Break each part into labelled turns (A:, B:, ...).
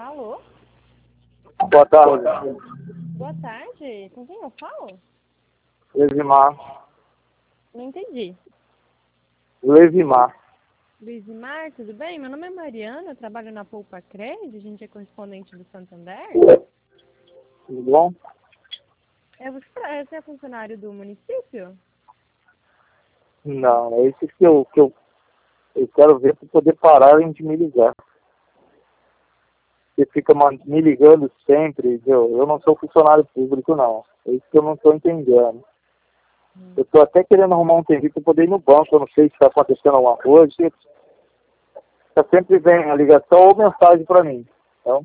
A: Alô?
B: Boa tarde.
A: Boa tarde. Com quem eu falo?
B: Lesimar.
A: Não entendi.
B: Lesimar.
A: Luizimar, tudo bem? Meu nome é Mariana, eu trabalho na Poupa Cred, a gente é correspondente do Santander.
B: Tudo bom?
A: Você é funcionário do município?
B: Não, é isso que eu quero ver para poder pararem de me ligar. Você fica me ligando sempre, viu? Eu não sou funcionário público, não. É isso que eu não estou entendendo. Eu estou até querendo arrumar um serviço para poder ir no banco, eu não sei se está acontecendo alguma coisa. Sempre vem a ligação ou mensagem para mim. Então,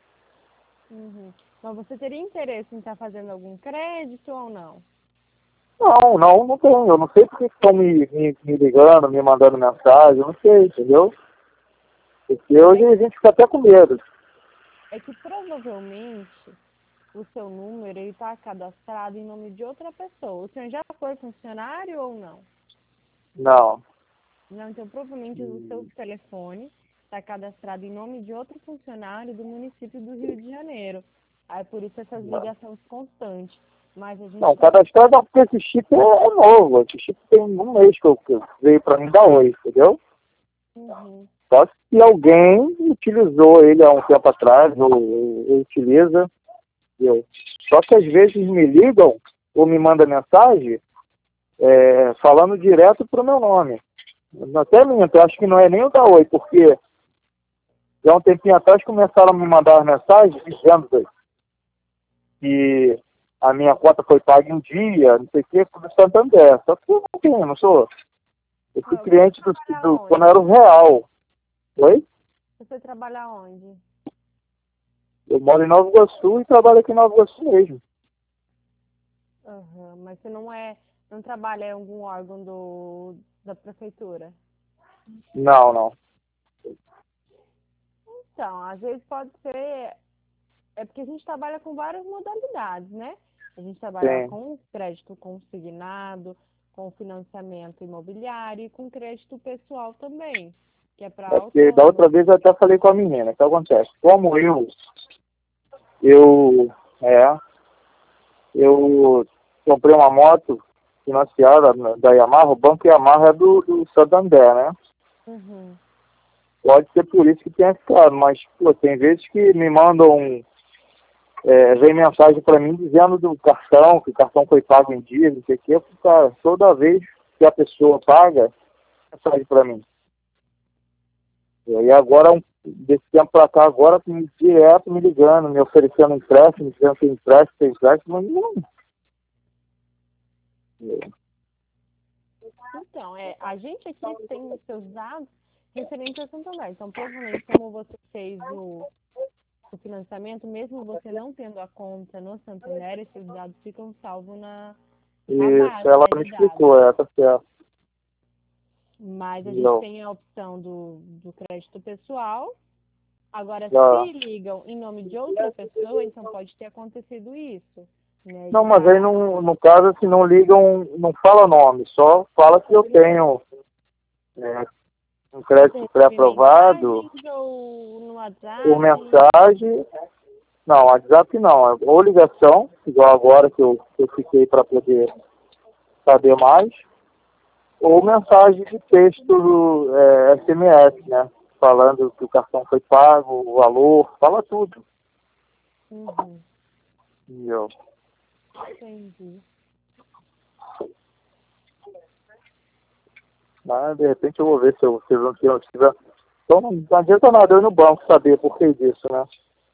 A: Mas você teria interesse em estar fazendo algum crédito ou não?
B: não tenho. Eu não sei porque estão me ligando, me mandando mensagem, eu não sei, entendeu? Porque hoje a gente fica até com medo.
A: É que provavelmente o seu número está cadastrado em nome de outra pessoa. O senhor já foi funcionário ou não?
B: Não.
A: Não, então provavelmente o seu telefone está cadastrado em nome de outro funcionário do município do Rio de Janeiro. Aí por isso essas ligações constantes. Mas a gente
B: Não, cadastrado não, porque esse chip é novo. Esse chip tem um mês que veio para mim da Oi, entendeu? Só se alguém utilizou ele há um tempo atrás, ou utiliza, entendeu? Só que às vezes me ligam ou me mandam mensagem falando direto pro meu nome. Até minto, eu acho que não é nem o da Oi, porque já um tempinho atrás começaram a me mandar mensagens dizendo que a minha conta foi paga em dia, não sei o que, do Santander. Só que eu não tenho, não sou. Eu fui cliente quando era o Real. Oi?
A: Você trabalha onde?
B: Eu moro em Nova Iguaçu e trabalho aqui em Nova Iguaçu mesmo.
A: Mas você não trabalha em algum órgão da prefeitura?
B: Não.
A: Então, às vezes pode ser. É porque a gente trabalha com várias modalidades, né? A gente trabalha
B: Sim.
A: com crédito consignado, com financiamento imobiliário e com crédito pessoal também, que é para
B: Porque da outra vez eu até falei com a menina, o que acontece? Como eu comprei uma moto financiada da Yamaha, o banco Yamaha é do Santander, né? Pode ser por isso que tenha ficado, mas pô, tem vezes que me mandam, vem mensagem para mim dizendo do cartão, que o cartão foi pago em dia, não sei o quê, porque toda vez que a pessoa paga, mensagem para mim. E agora, desse tempo para cá, agora, direto me ligando, me oferecendo empréstimo, dizendo que tem empréstimo, mas não.
A: Então, a gente aqui tem os seus dados referentes a Santander. Então, provavelmente, como você fez o financiamento, mesmo você não tendo a conta no Santander, esses dados ficam salvos na base,
B: Ela
A: né,
B: me
A: de
B: explicou,
A: dados.
B: tá certo.
A: Mas a gente tem a opção do crédito pessoal. Agora, se ligam em nome de outra pessoa, então pode ter acontecido isso. Né?
B: Não, mas aí no caso, se não ligam, não fala nome, só fala que eu tenho um crédito pré-aprovado
A: no WhatsApp.
B: por mensagem. Não, WhatsApp não, ou ligação, igual agora que eu fiquei para poder saber mais, ou mensagem de texto SMS, né? Falando que o cartão foi pago, o valor, fala tudo. Entendeu?
A: Entendi.
B: Mas de repente eu vou ver se eu não tiver. Então não adianta nada eu ir no banco saber por que disso, né?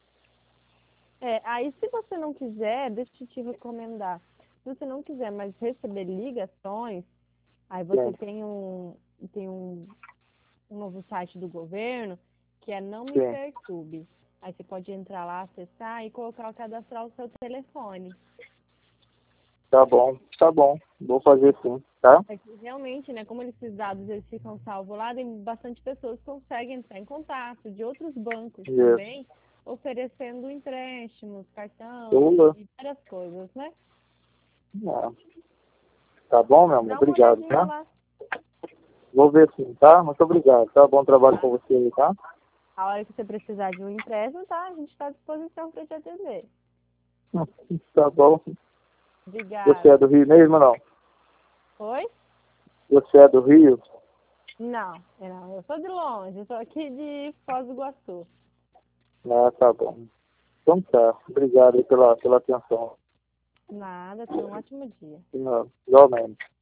A: Aí se você não quiser, deixa eu te recomendar. Se você não quiser mais receber ligações, aí você tem um novo site do governo, que é Não Me Perturbe. Aí você pode entrar lá, acessar e cadastrar o seu telefone.
B: Tá bom. Vou fazer sim, tá?
A: É que realmente, né, como esses dados eles ficam salvos lá, tem bastante pessoas que conseguem entrar em contato de outros bancos também, oferecendo empréstimos, cartão e várias coisas, né?
B: Tá bom, meu amor?
A: Dá uma
B: Obrigado,
A: olhadinha
B: tá?
A: lá.
B: Vou ver sim, tá? Muito obrigado, tá? Bom trabalho com você aí, tá?
A: A hora que você precisar de um empréstimo, tá? A gente está à disposição para te atender.
B: Tá bom.
A: Obrigada.
B: Você é do Rio mesmo ou não?
A: Oi?
B: Você é do Rio?
A: Não, eu sou de longe, eu sou aqui de Foz do Iguaçu.
B: Ah, tá bom. Então tá. Obrigado aí pela atenção.
A: Nada, tenha um ótimo dia.
B: Não, igualmente.